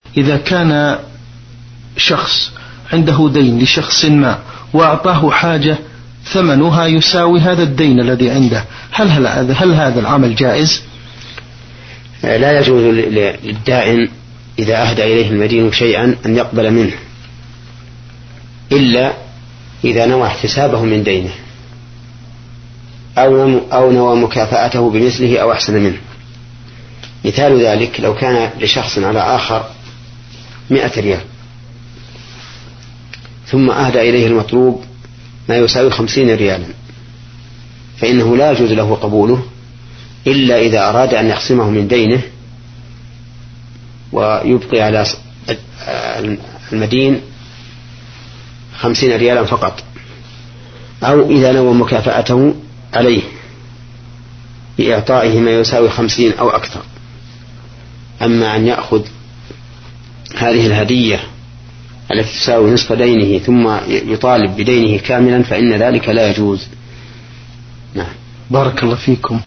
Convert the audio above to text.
إذا كان شخص عنده دين لشخص ما وأعطاه حاجة ثمنها يساوي هذا الدين الذي عنده، هل هذا العمل جائز؟ لا يجوز للدائن إذا أهدى إليه المدين شيئا أن يقبل منه إلا إذا نوى احتسابه من دينه أو نوى مكافأته بمثله أو أحسن منه. مثال ذلك لو كان لشخص على آخر 100 ريال ثم أهدى إليه المطلوب ما يساوي 50 ريالا، فإنه لا يجوز له قبوله إلا إذا أراد أن يقسمه من دينه ويبقي على المدين 50 ريالا فقط، أو إذا نوى مكافأته عليه بإعطائه ما يساوي 50 أو أكثر. أما أن يأخذ هذه الهدية التي تساوي نصف دينه ثم يطالب بدينه كاملا فإن ذلك لا يجوز. نعم. بارك الله فيكم.